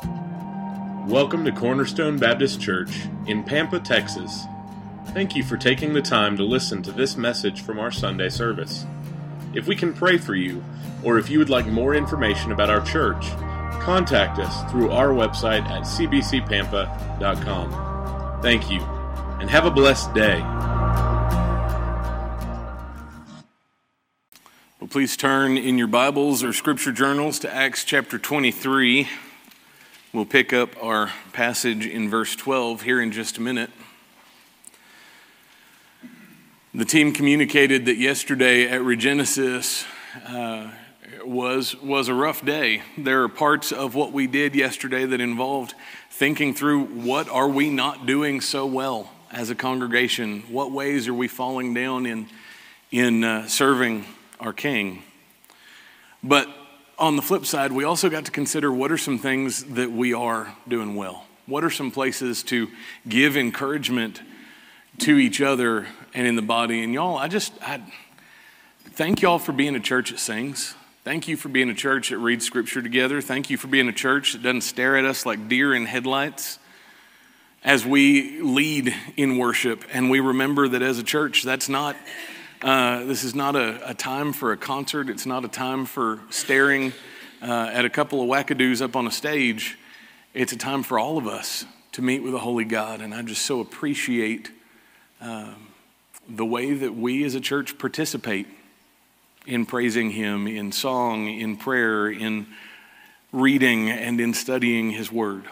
Welcome to Cornerstone Baptist Church in Pampa, Texas. Thank you for taking the time to listen to this message from our Sunday service. If we can pray for you, or if you would like more information about our church, contact us through our website at cbcpampa.com. Thank you, and have a blessed day. Well, please turn in your Bibles or scripture journals to Acts chapter 23. We'll pick up our passage in verse 12 here in just a minute. The team communicated that yesterday at Regenesis was a rough day. There are parts of what we did yesterday that involved thinking through what are we not doing so well as a congregation? What ways are we falling down in serving our King? But on the flip side, we also got to consider what are some things that we are doing well. What are some places to give encouragement to each other and in the body? And y'all, I thank y'all for being a church that sings. Thank you for being a church that reads scripture together. Thank you for being a church that doesn't stare at us like deer in headlights as we lead in worship. And we remember that as a church, this is not a time for a concert. It's not a time for staring at a couple of wackadoos up on a stage. It's a time for all of us to meet with a holy God. And I just so appreciate the way that we as a church participate in praising Him, in song, in prayer, in reading, and in studying His Word.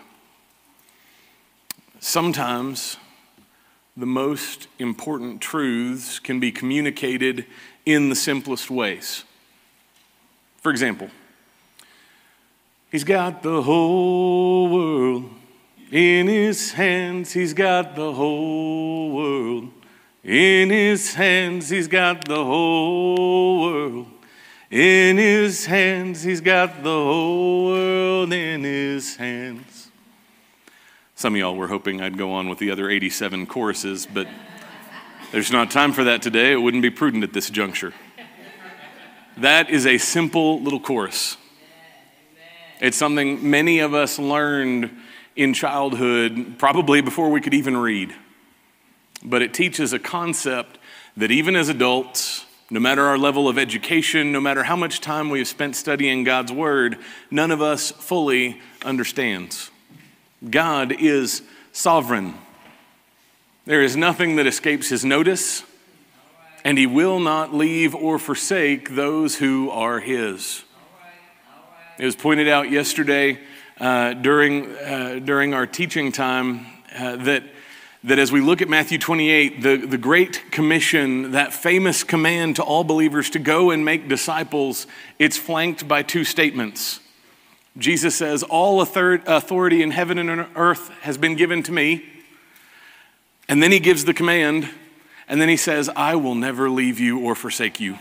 Sometimes the most important truths can be communicated in the simplest ways. For example, He's got the whole world in His hands. He's got the whole world in His hands. He's got the whole world in His hands. He's got the whole world in His hands. Some of y'all were hoping I'd go on with the other 87 choruses, but there's not time for that today. It wouldn't be prudent at this juncture. That is a simple little chorus. It's something many of us learned in childhood, probably before we could even read. But it teaches a concept that even as adults, no matter our level of education, no matter how much time we have spent studying God's Word, none of us fully understands. God is sovereign. There is nothing that escapes His notice, and He will not leave or forsake those who are His. It was pointed out yesterday during our teaching time that as we look at Matthew 28, the Great Commission, that famous command to all believers to go and make disciples, it's flanked by two statements. Jesus says, all authority in heaven and on earth has been given to me. And then He gives the command, and then He says, I will never leave you or forsake you.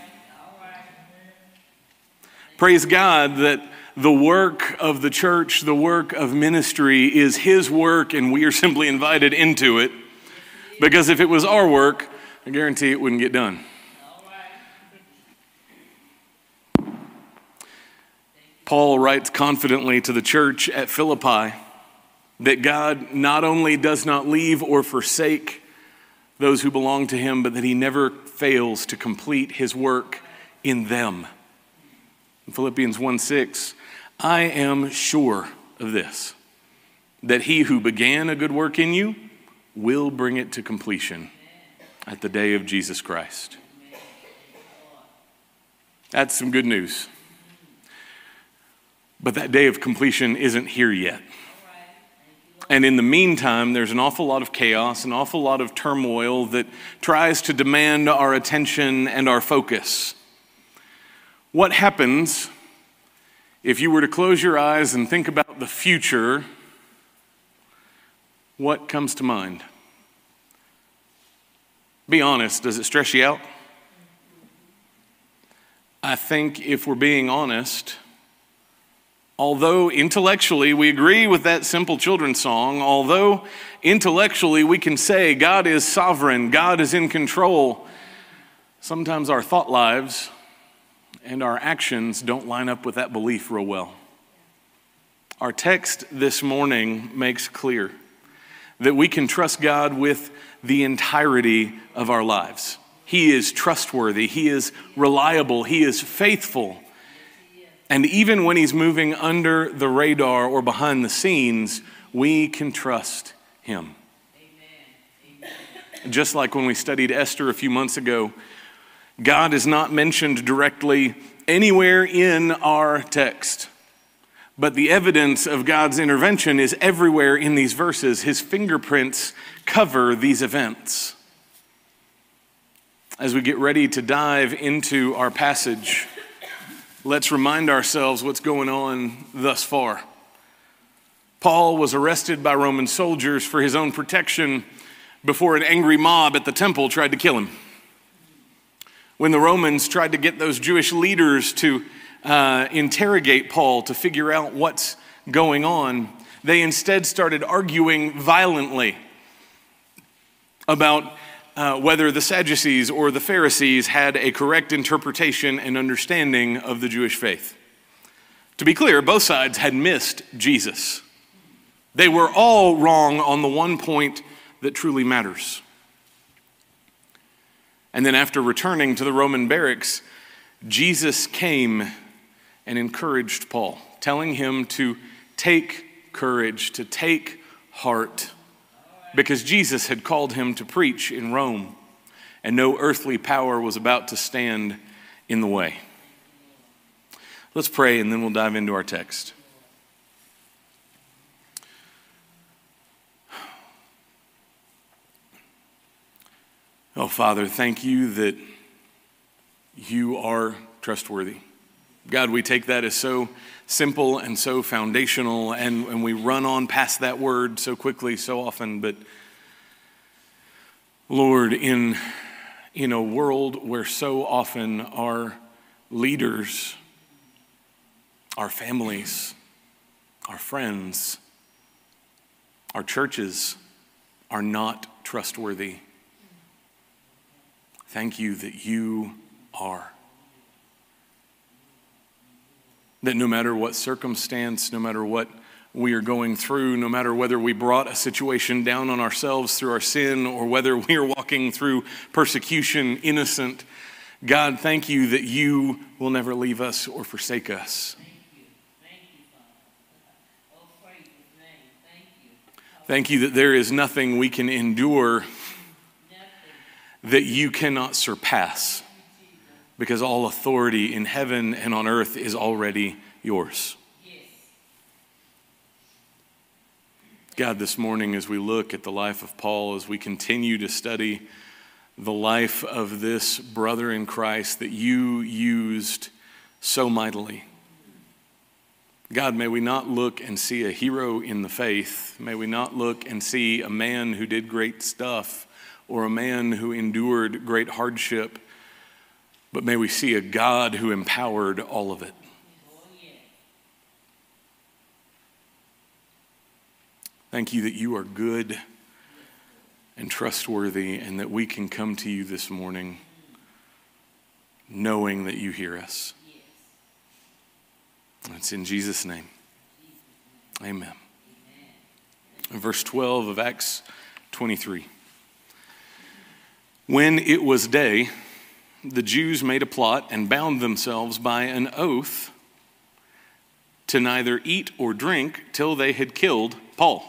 Praise God that the work of the church, the work of ministry is His work, and we are simply invited into it. Because if it was our work, I guarantee it wouldn't get done. Paul writes confidently to the church at Philippi that God not only does not leave or forsake those who belong to Him, but that He never fails to complete His work in them. In Philippians 1:6, I am sure of this, that He who began a good work in you will bring it to completion at the day of Jesus Christ. That's some good news. But that day of completion isn't here yet. And in the meantime, there's an awful lot of chaos, an awful lot of turmoil that tries to demand our attention and our focus. What happens if you were to close your eyes and think about the future? What comes to mind? Be honest, does it stress you out? I think if we're being honest, although intellectually we agree with that simple children's song, although intellectually we can say God is sovereign, God is in control, sometimes our thought lives and our actions don't line up with that belief real well. Our text this morning makes clear that we can trust God with the entirety of our lives. He is trustworthy, He is reliable, He is faithful. And even when He's moving under the radar or behind the scenes, we can trust Him. Amen. Just like when we studied Esther a few months ago, God is not mentioned directly anywhere in our text. But the evidence of God's intervention is everywhere in these verses. His fingerprints cover these events. As we get ready to dive into our passage, let's remind ourselves what's going on thus far. Paul was arrested by Roman soldiers for his own protection before an angry mob at the temple tried to kill him. When the Romans tried to get those Jewish leaders to interrogate Paul to figure out what's going on, they instead started arguing violently about whether the Sadducees or the Pharisees had a correct interpretation and understanding of the Jewish faith. To be clear, both sides had missed Jesus. They were all wrong on the one point that truly matters. And then after returning to the Roman barracks, Jesus came and encouraged Paul, telling him to take courage, to take heart, because Jesus had called him to preach in Rome, and no earthly power was about to stand in the way. Let's pray, and then we'll dive into our text. Oh, Father, thank you that you are trustworthy. God, we take that as so simple and so foundational, and we run on past that word so quickly, so often. But Lord, in a world where so often our leaders, our families, our friends, our churches are not trustworthy, thank you that you are. That no matter what circumstance, no matter what we are going through, no matter whether we brought a situation down on ourselves through our sin or whether we are walking through persecution innocent, God, thank you that you will never leave us or forsake us. Thank you. Thank you, Father. Oh, praise His name. Thank you. Thank you that there is nothing we can endure that you cannot surpass, because all authority in heaven and on earth is already yours. Yes. God, this morning as we look at the life of Paul, as we continue to study the life of this brother in Christ that you used so mightily, God, may we not look and see a hero in the faith. May we not look and see a man who did great stuff or a man who endured great hardship, but may we see a God who empowered all of it. Thank you that you are good and trustworthy, and that we can come to you this morning knowing that you hear us. It's in Jesus' name. Amen. Verse 12 of Acts 23. When it was day, the Jews made a plot and bound themselves by an oath to neither eat or drink till they had killed Paul.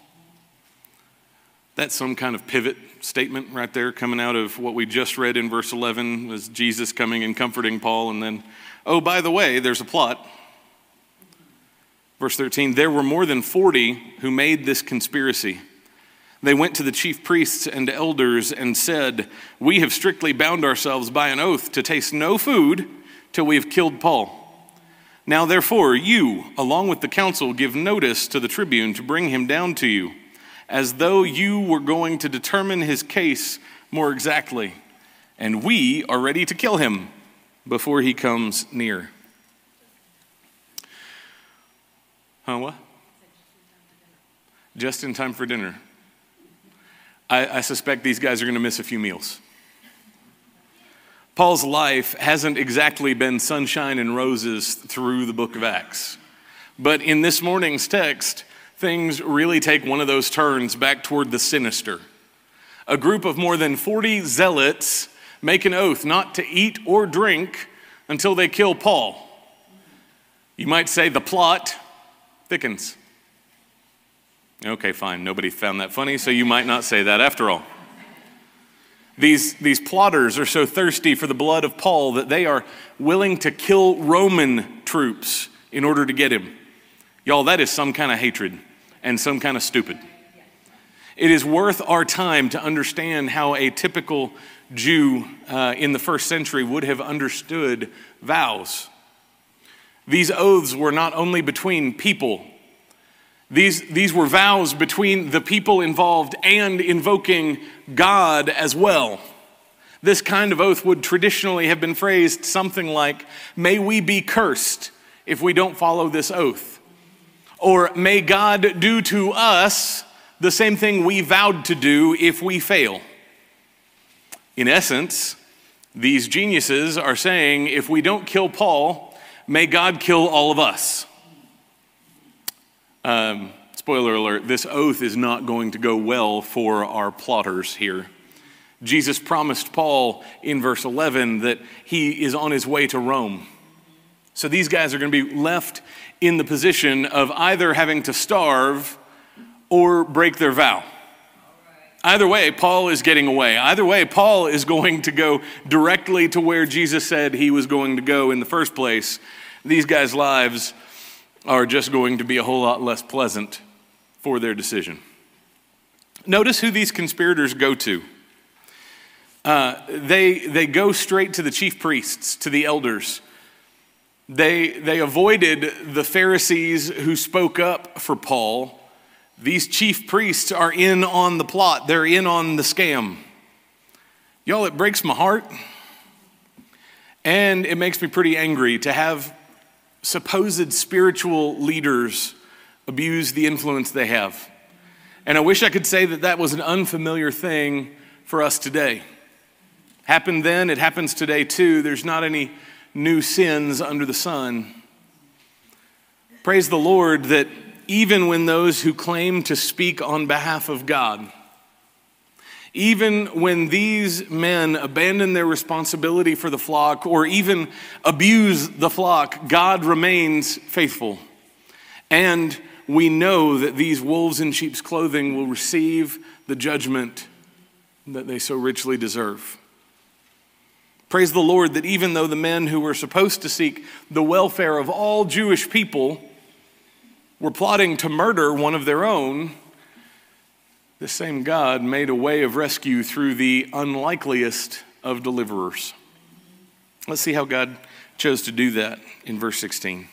That's some kind of pivot statement right there coming out of what we just read in verse 11, was Jesus coming and comforting Paul, and then, oh, by the way, there's a plot. Verse 13, there were more than 40 who made this conspiracy. They went to the chief priests and elders and said, we have strictly bound ourselves by an oath to taste no food till we have killed Paul. Now therefore, you, along with the council, give notice to the tribune to bring him down to you, as though you were going to determine his case more exactly, and we are ready to kill him before he comes near. What? Just in time for dinner. I suspect these guys are going to miss a few meals. Paul's life hasn't exactly been sunshine and roses through the book of Acts. But in this morning's text, things really take one of those turns back toward the sinister. A group of more than 40 zealots make an oath not to eat or drink until they kill Paul. You might say the plot thickens. Okay, fine. Nobody found that funny, so you might not say that after all. These plotters are so thirsty for the blood of Paul that they are willing to kill Roman troops in order to get him. Y'all, that is some kind of hatred and some kind of stupid. It is worth our time to understand how a typical Jew in the first century would have understood vows. These oaths were not only between people. These were vows between the people involved and invoking God as well. This kind of oath would traditionally have been phrased something like, "May we be cursed if we don't follow this oath." Or, "May God do to us the same thing we vowed to do if we fail." In essence, these geniuses are saying, if we don't kill Paul, may God kill all of us. Spoiler alert, this oath is not going to go well for our plotters here. Jesus promised Paul in verse 11 that he is on his way to Rome. So these guys are going to be left in the position of either having to starve or break their vow. Either way, Paul is getting away. Either way, Paul is going to go directly to where Jesus said he was going to go in the first place. These guys' lives are just going to be a whole lot less pleasant for their decision. Notice who these conspirators go to. They go straight to the chief priests, to the elders. They avoided the Pharisees who spoke up for Paul. These chief priests are in on the plot. They're in on the scam. Y'all, it breaks my heart. And it makes me pretty angry to have supposed spiritual leaders abuse the influence they have. And I wish I could say that that was an unfamiliar thing for us today. Happened then, it happens today too. There's not any new sins under the sun. Praise the Lord that even when those who claim to speak on behalf of God, even when these men abandon their responsibility for the flock or even abuse the flock, God remains faithful. And we know that these wolves in sheep's clothing will receive the judgment that they so richly deserve. Praise the Lord that even though the men who were supposed to seek the welfare of all Jewish people were plotting to murder one of their own, the same God made a way of rescue through the unlikeliest of deliverers. Let's see how God chose to do that in verse 16.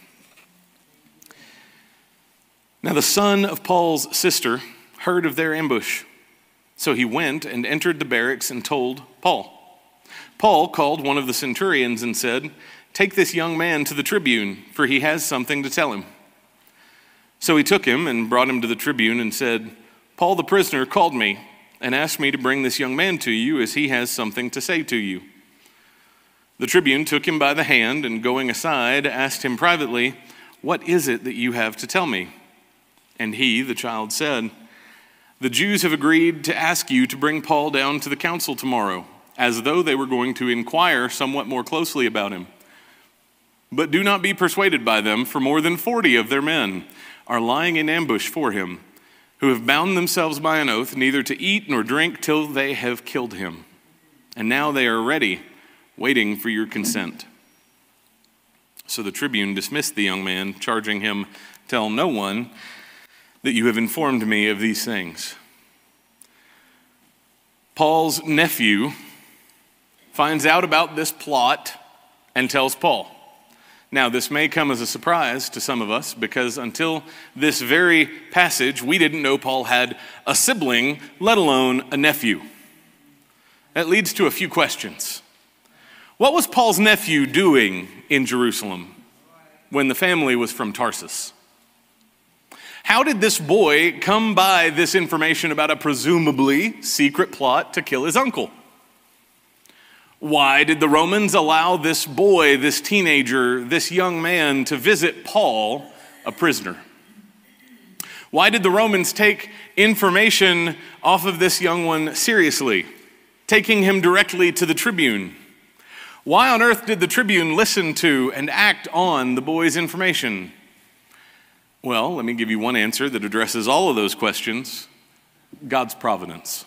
Now the son of Paul's sister heard of their ambush, so he went and entered the barracks and told Paul. Paul called one of the centurions and said, "Take this young man to the tribune, for he has something to tell him." So he took him and brought him to the tribune and said, "Paul the prisoner called me and asked me to bring this young man to you as he has something to say to you." The tribune took him by the hand and going aside asked him privately, "What is it that you have to tell me?" And he, the child, said, "The Jews have agreed to ask you to bring Paul down to the council tomorrow, as though they were going to inquire somewhat more closely about him. But do not be persuaded by them, for more than 40 of their men are lying in ambush for him, who have bound themselves by an oath neither to eat nor drink till they have killed him. And now they are ready, waiting for your consent." So the tribune dismissed the young man, charging him, "Tell no one that you have informed me of these things." Paul's nephew finds out about this plot and tells Paul. Now, this may come as a surprise to some of us because until this very passage, we didn't know Paul had a sibling, let alone a nephew. That leads to a few questions. What was Paul's nephew doing in Jerusalem when the family was from Tarsus? How did this boy come by this information about a presumably secret plot to kill his uncle? Why did the Romans allow this boy, this teenager, this young man to visit Paul, a prisoner. Why did the Romans take information off of this young one seriously, taking him directly to the tribune? Why on earth did the tribune listen to and act on the boy's information? Well, let me give you one answer that addresses all of those questions. God's providence.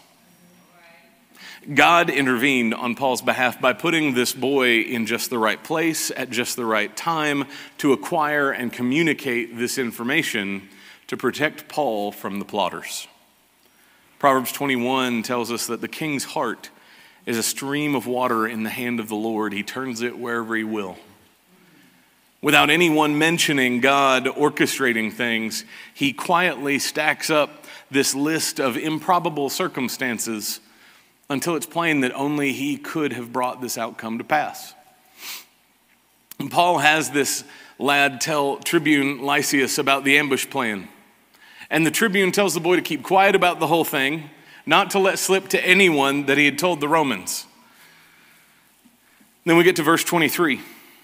God intervened on Paul's behalf by putting this boy in just the right place at just the right time to acquire and communicate this information to protect Paul from the plotters. Proverbs 21 tells us that the king's heart is a stream of water in the hand of the Lord. He turns it wherever he will. Without anyone mentioning God orchestrating things, he quietly stacks up this list of improbable circumstances until it's plain that only he could have brought this outcome to pass. And Paul has this lad tell Tribune Lysias about the ambush plan. And the tribune tells the boy to keep quiet about the whole thing, not to let slip to anyone that he had told the Romans. Then we get to verse 23.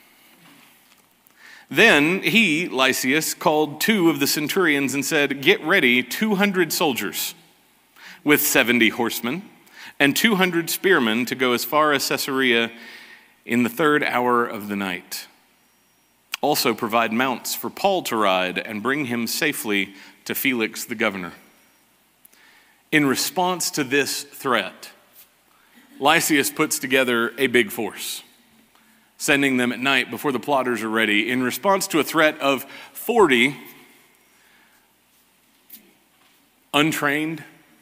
Then he, Lysias, called 2 of the centurions and said, "Get ready 200 soldiers with 70 horsemen and 200 spearmen to go as far as Caesarea in the 3rd hour of the night. Also provide mounts for Paul to ride and bring him safely to Felix the governor." In response to this threat, Lysias puts together a big force, sending them at night before the plotters are ready. In response to a threat of 40 untrained,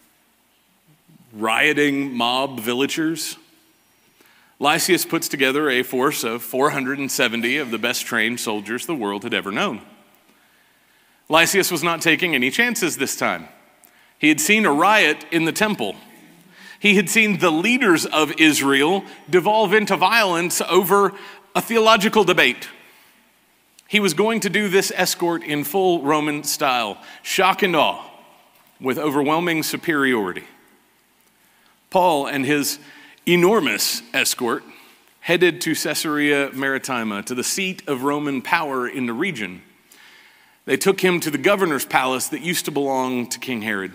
rioting mob villagers, Lysias puts together a force of 470 of the best trained soldiers the world had ever known. Lysias was not taking any chances this time. He had seen a riot in the temple. He had seen the leaders of Israel devolve into violence over a theological debate. He was going to do this escort in full Roman style, shock and awe, with overwhelming superiority. Paul and his enormous escort headed to Caesarea Maritima, to the seat of Roman power in the region. They took him to the governor's palace that used to belong to King Herod.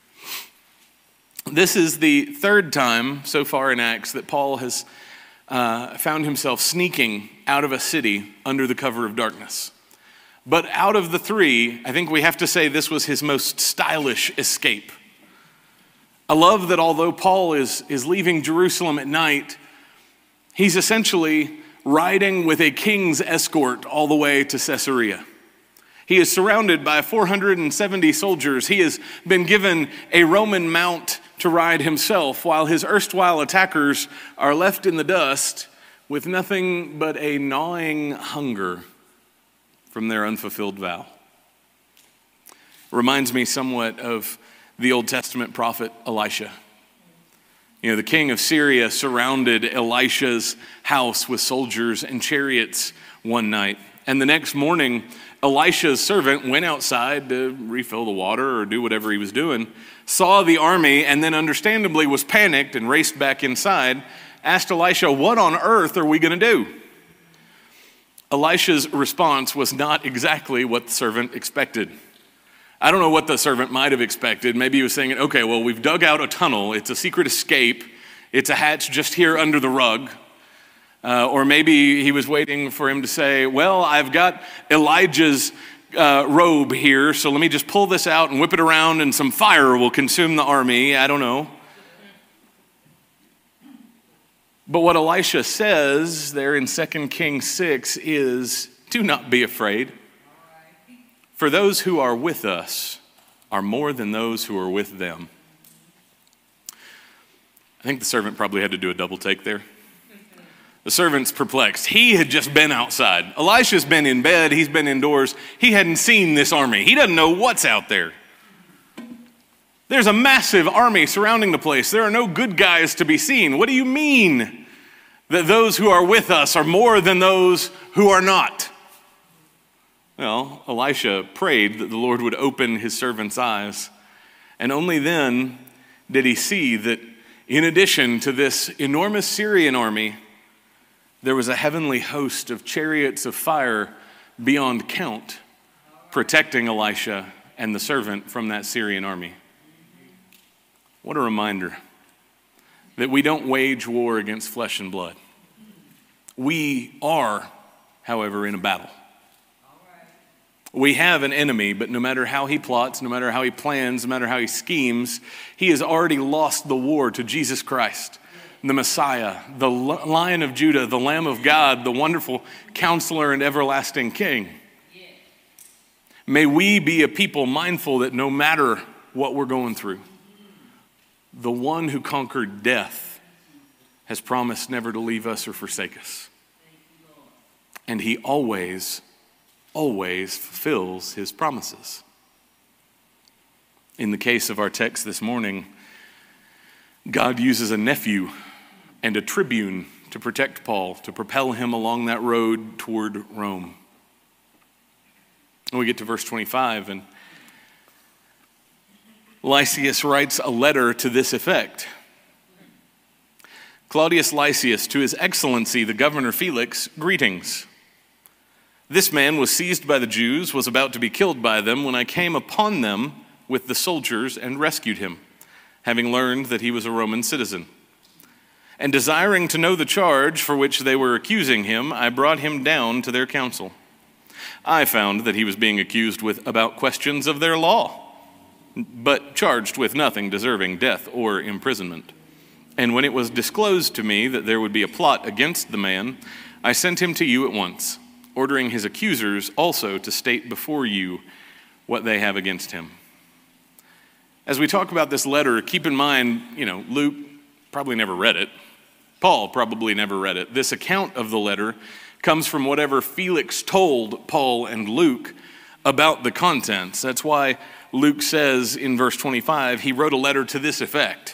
This is the 3rd time so far in Acts that Paul has found himself sneaking out of a city under the cover of darkness. But out of the 3, I think we have to say this was his most stylish escape. I love that although Paul is leaving Jerusalem at night, he's essentially riding with a king's escort all the way to Caesarea. He is surrounded by 470 soldiers. He has been given a Roman mount to ride himself, while his erstwhile attackers are left in the dust with nothing but a gnawing hunger from their unfulfilled vow. Reminds me somewhat of the Old Testament prophet Elisha. You know, the king of Syria surrounded Elisha's house with soldiers and chariots one night. And the next morning, Elisha's servant went outside to refill the water or do whatever he was doing, saw the army, and then understandably was panicked and raced back inside, asked Elisha, "What on earth are we going to do?" Elisha's response was not exactly what the servant expected. I don't know what the servant might have expected. Maybe he was saying, okay, well, we've dug out a tunnel. It's a secret escape. It's a hatch just here under the rug. Or maybe he was waiting for him to say, well, I've got Elijah's robe here, so let me just pull this out and whip it around and some fire will consume the army. I don't know. But what Elisha says there in 2 Kings 6 is, do not be afraid. For those who are with us are more than those who are with them. I think the servant probably had to do a double take there. The servant's perplexed. He had just been outside. Elisha's been in bed. He's been indoors. He hadn't seen this army. He doesn't know what's out there. There's a massive army surrounding the place. There are no good guys to be seen. What do you mean that those who are with us are more than those who are not? Well, Elisha prayed that the Lord would open his servant's eyes. And only then did he see that in addition to this enormous Syrian army, there was a heavenly host of chariots of fire beyond count protecting Elisha and the servant from that Syrian army. What a reminder that we don't wage war against flesh and blood. We are, however, in a battle. We have an enemy, but no matter how he plots, no matter how he plans, no matter how he schemes, he has already lost the war to Jesus Christ, the Messiah, the Lion of Judah, the Lamb of God, the wonderful Counselor and everlasting King. May we be a people mindful that no matter what we're going through, the one who conquered death has promised never to leave us or forsake us. And he always fulfills his promises. In the case of our text this morning, God uses a nephew and a tribune to protect Paul, to propel him along that road toward Rome. And we get to verse 25, and Lysias writes a letter to this effect. Claudius Lysias, to his excellency, the governor Felix, greetings. This man was seized by the Jews, was about to be killed by them, when I came upon them with the soldiers and rescued him, having learned that he was a Roman citizen. And desiring to know the charge for which they were accusing him, I brought him down to their council. I found that he was being accused about questions of their law, but charged with nothing deserving death or imprisonment. And when it was disclosed to me that there would be a plot against the man, I sent him to you at once, ordering his accusers also to state before you what they have against him. As we talk about this letter, keep in mind, Luke probably never read it. Paul probably never read it. This account of the letter comes from whatever Felix told Paul and Luke about the contents. That's why Luke says in verse 25, he wrote a letter to this effect.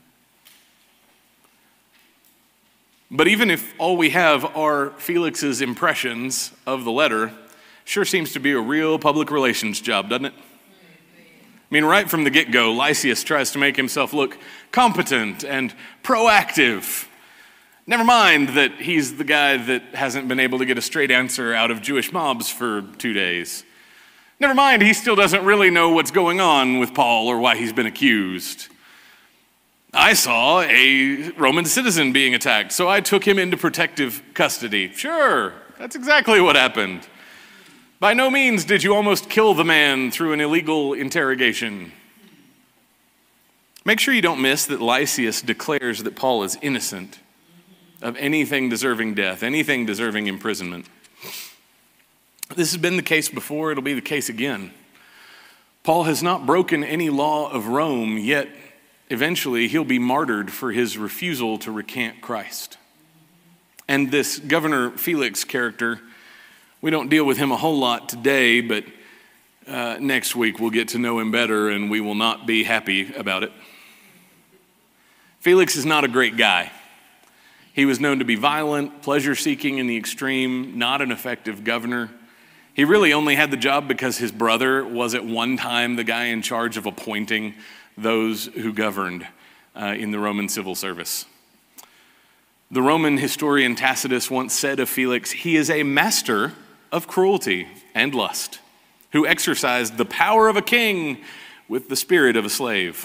But even if all we have are Felix's impressions of the letter, sure seems to be a real public relations job, doesn't it? I mean, right from the get-go, Lysias tries to make himself look competent and proactive. Never mind that he's the guy that hasn't been able to get a straight answer out of Jewish mobs for 2 days. Never mind, he still doesn't really know what's going on with Paul or why he's been accused. I saw a Roman citizen being attacked, so I took him into protective custody. Sure, that's exactly what happened. By no means did you almost kill the man through an illegal interrogation. Make sure you don't miss that Lysias declares that Paul is innocent of anything deserving death, anything deserving imprisonment. This has been the case before, it'll be the case again. Paul has not broken any law of Rome, yet eventually he'll be martyred for his refusal to recant Christ. And this Governor Felix character, we don't deal with him a whole lot today, but next week we'll get to know him better and we will not be happy about it. Felix is not a great guy. He was known to be violent, pleasure-seeking in the extreme, not an effective governor. He really only had the job because his brother was at one time the guy in charge of appointing those who governed in the Roman civil service. The Roman historian Tacitus once said of Felix, he is a master of cruelty and lust, who exercised the power of a king with the spirit of a slave.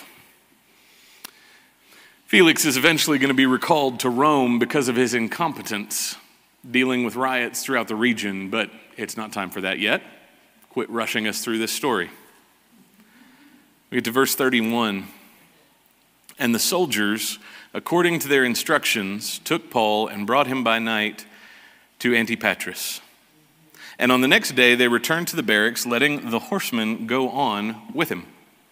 Felix is eventually going to be recalled to Rome because of his incompetence, dealing with riots throughout the region, but it's not time for that yet. Quit rushing us through this story. We get to verse 31. And the soldiers, according to their instructions, took Paul and brought him by night to Antipatris. And on the next day they returned to the barracks, letting the horsemen go on with him.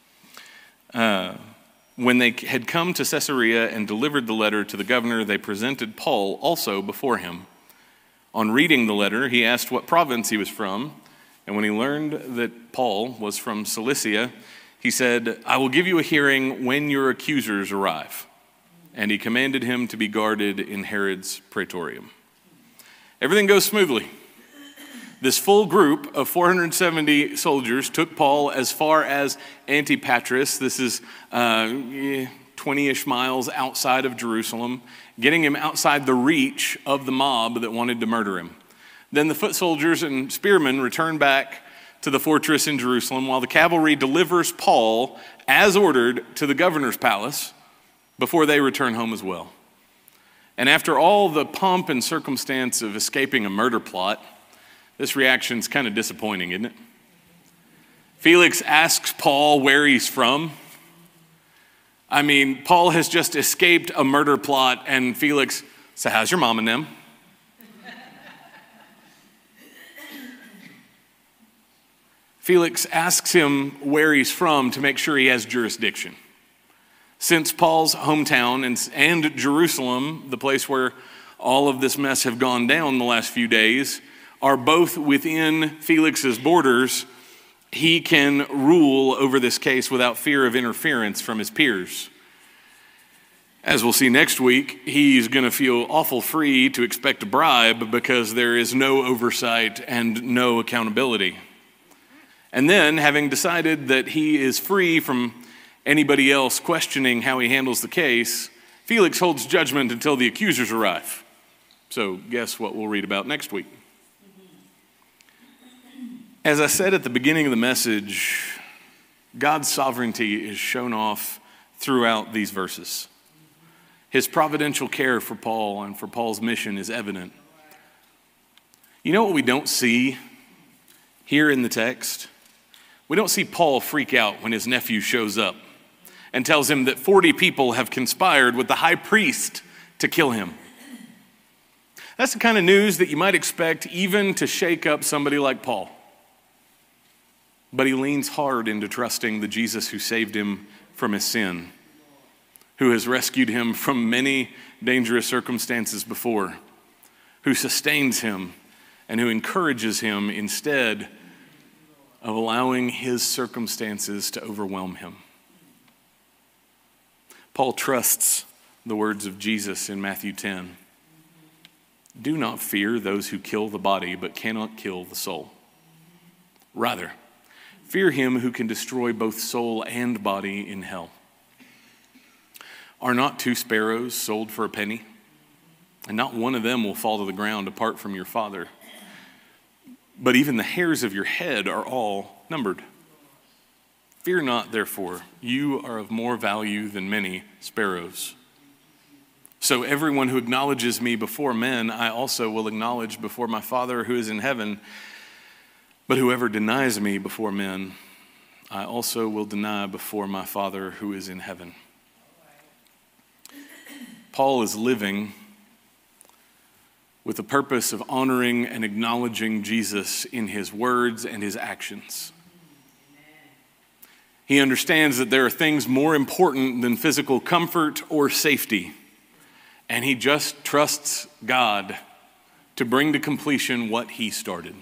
When they had come to Caesarea and delivered the letter to the governor, they presented Paul also before him. On reading the letter, he asked what province he was from, and when he learned that Paul was from Cilicia, he said, I will give you a hearing when your accusers arrive. And he commanded him to be guarded in Herod's praetorium. Everything goes smoothly. This full group of 470 soldiers took Paul as far as Antipatris. This is 20-ish miles outside of Jerusalem, getting him outside the reach of the mob that wanted to murder him. Then the foot soldiers and spearmen returned back to the fortress in Jerusalem, while the cavalry delivers Paul, as ordered, to the governor's palace before they return home as well. And after all the pomp and circumstance of escaping a murder plot, this reaction's kind of disappointing, isn't it? Felix asks Paul where he's from. I mean, Paul has just escaped a murder plot, and Felix, so how's your mom and them? Felix asks him where he's from to make sure he has jurisdiction. Since Paul's hometown and Jerusalem, the place where all of this mess have gone down the last few days, are both within Felix's borders, he can rule over this case without fear of interference from his peers. As we'll see next week, he's going to feel awful free to expect a bribe because there is no oversight and no accountability. And then, having decided that he is free from anybody else questioning how he handles the case, Felix holds judgment until the accusers arrive. So guess what we'll read about next week. As I said at the beginning of the message, God's sovereignty is shown off throughout these verses. His providential care for Paul and for Paul's mission is evident. You know what we don't see here in the text? We don't see Paul freak out when his nephew shows up and tells him that 40 people have conspired with the high priest to kill him. That's the kind of news that you might expect even to shake up somebody like Paul. But he leans hard into trusting the Jesus who saved him from his sin, who has rescued him from many dangerous circumstances before, who sustains him and who encourages him instead of allowing his circumstances to overwhelm him. Paul trusts the words of Jesus in Matthew 10. Do not fear those who kill the body but cannot kill the soul. Rather, fear him who can destroy both soul and body in hell. Are not 2 sparrows sold for a penny? And not one of them will fall to the ground apart from your Father. But even the hairs of your head are all numbered. Fear not, therefore, you are of more value than many sparrows. So everyone who acknowledges me before men, I also will acknowledge before my Father who is in heaven. But whoever denies me before men, I also will deny before my Father who is in heaven. Paul is living with the purpose of honoring and acknowledging Jesus in his words and his actions. He understands that there are things more important than physical comfort or safety, and he just trusts God to bring to completion what he started.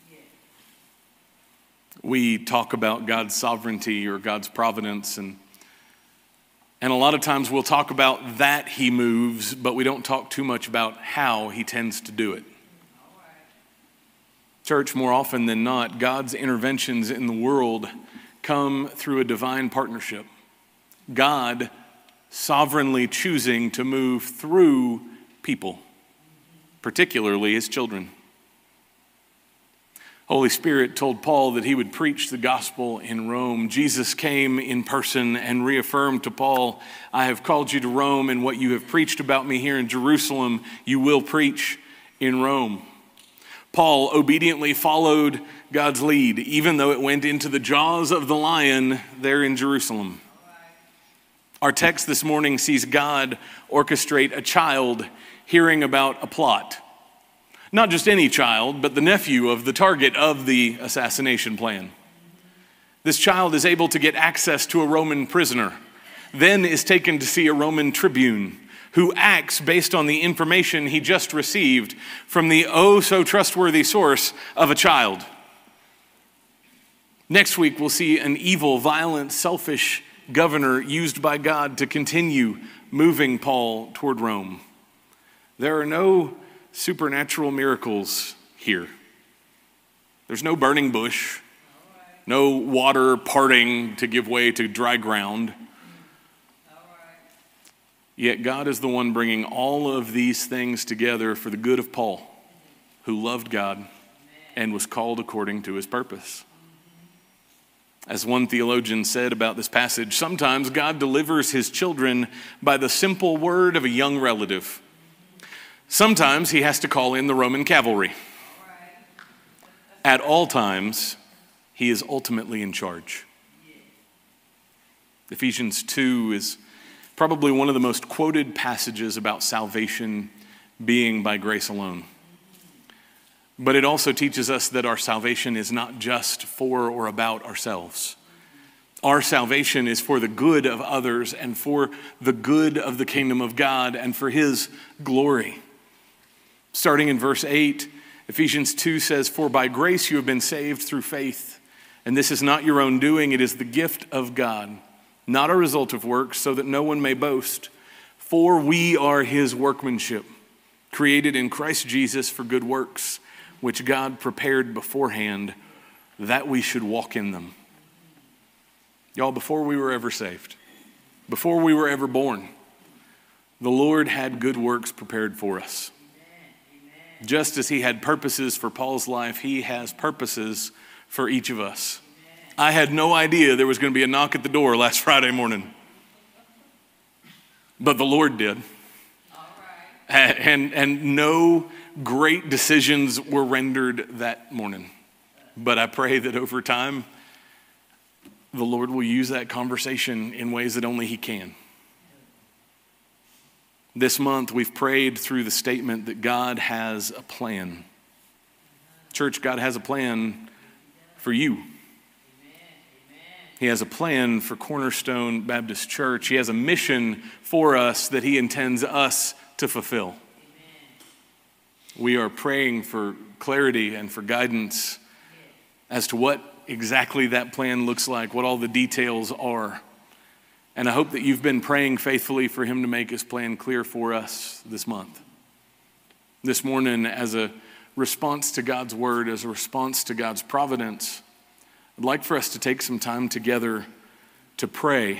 We talk about God's sovereignty or God's providence, and a lot of times we'll talk about that he moves, but we don't talk too much about how he tends to do it. Church, more often than not, God's interventions in the world come through a divine partnership. God sovereignly choosing to move through people, particularly his children. Holy Spirit told Paul that he would preach the gospel in Rome. Jesus came in person and reaffirmed to Paul, I have called you to Rome, and what you have preached about me here in Jerusalem, you will preach in Rome. Paul obediently followed God's lead, even though it went into the jaws of the lion there in Jerusalem. Our text this morning sees God orchestrate a child hearing about a plot. Not just any child, but the nephew of the target of the assassination plan. This child is able to get access to a Roman prisoner, then is taken to see a Roman tribune who acts based on the information he just received from the oh-so-trustworthy source of a child. Next week, we'll see an evil, violent, selfish governor used by God to continue moving Paul toward Rome. There are no supernatural miracles here. There's no burning bush, no water parting to give way to dry ground. Yet God is the one bringing all of these things together for the good of Paul, who loved God and was called according to his purpose. As one theologian said about this passage, sometimes God delivers his children by the simple word of a young relative. Sometimes he has to call in the Roman cavalry. At all times, he is ultimately in charge. Ephesians 2 is probably one of the most quoted passages about salvation being by grace alone. But it also teaches us that our salvation is not just for or about ourselves. Our salvation is for the good of others and for the good of the kingdom of God and for his glory. Starting in verse 8, Ephesians 2 says, "For by grace you have been saved through faith, and this is not your own doing, it is the gift of God, not a result of works, so that no one may boast. For we are his workmanship, created in Christ Jesus for good works, which God prepared beforehand that we should walk in them." Y'all, before we were ever saved, before we were ever born, the Lord had good works prepared for us. Just as he had purposes for Paul's life, he has purposes for each of us. I had no idea there was going to be a knock at the door last Friday morning, but the Lord did. And no great decisions were rendered that morning. But I pray that over time, the Lord will use that conversation in ways that only he can. This month, we've prayed through the statement that God has a plan. Church, God has a plan for you. He has a plan for Cornerstone Baptist Church. He has a mission for us that he intends us to fulfill. We are praying for clarity and for guidance as to what exactly that plan looks like, what all the details are. And I hope that you've been praying faithfully for him to make his plan clear for us this month. This morning, as a response to God's word, as a response to God's providence, I'd like for us to take some time together to pray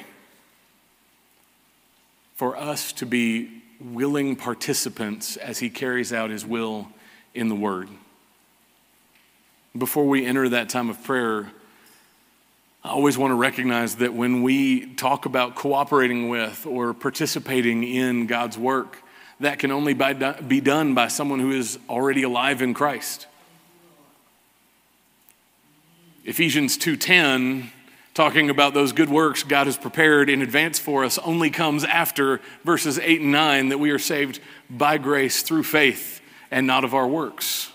for us to be willing participants as he carries out his will in the word. Before we enter that time of prayer, I always want to recognize that when we talk about cooperating with or participating in God's work, that can only be done by someone who is already alive in Christ. Ephesians 2:10, talking about those good works God has prepared in advance for us, only comes after verses 8 and 9, that we are saved by grace through faith and not of our works.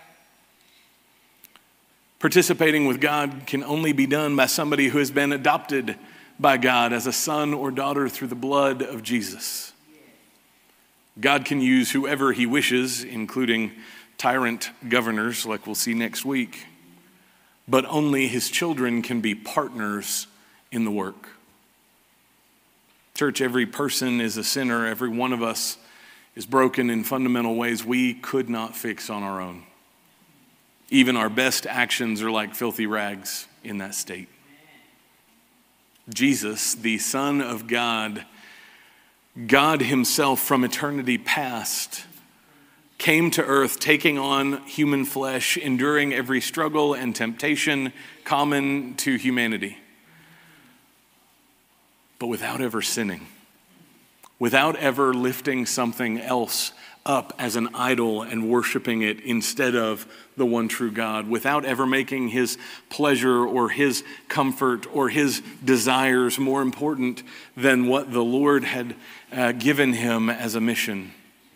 Participating with God can only be done by somebody who has been adopted by God as a son or daughter through the blood of Jesus. God can use whoever he wishes, including tyrant governors like we'll see next week, but only his children can be partners in the work. Church, every person is a sinner. Every one of us is broken in fundamental ways we could not fix on our own. Even our best actions are like filthy rags in that state. Jesus, the Son of God, God himself from eternity past, came to earth taking on human flesh, enduring every struggle and temptation common to humanity, but without ever sinning, without ever lifting something else up as an idol and worshiping it instead of the one true God, without ever making his pleasure or his comfort or his desires more important than what the Lord had given him as a mission.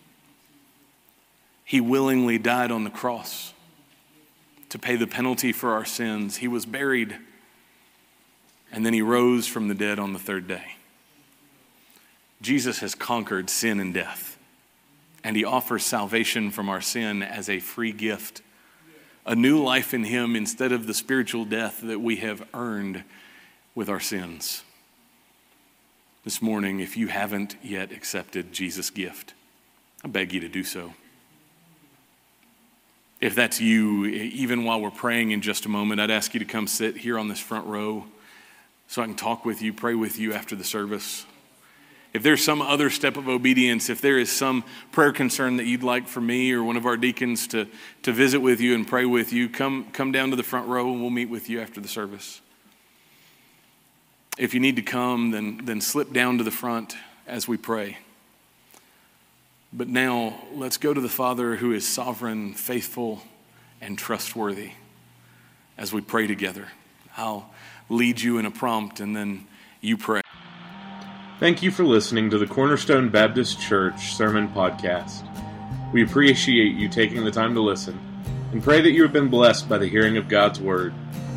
He willingly died on the cross to pay the penalty for our sins. He was buried, and then he rose from the dead on the third day. Jesus has conquered sin and death. And he offers salvation from our sin as a free gift. A new life in him instead of the spiritual death that we have earned with our sins. This morning, if you haven't yet accepted Jesus' gift, I beg you to do so. If that's you, even while we're praying in just a moment, I'd ask you to come sit here on this front row so I can talk with you, pray with you after the service. If there's some other step of obedience, if there is some prayer concern that you'd like for me or one of our deacons to visit with you and pray with you, come down to the front row and we'll meet with you after the service. If you need to come, then slip down to the front as we pray. But now, let's go to the Father who is sovereign, faithful, and trustworthy as we pray together. I'll lead you in a prompt, and then you pray. Thank you for listening to the Cornerstone Baptist Church Sermon Podcast. We appreciate you taking the time to listen and pray that you have been blessed by the hearing of God's Word.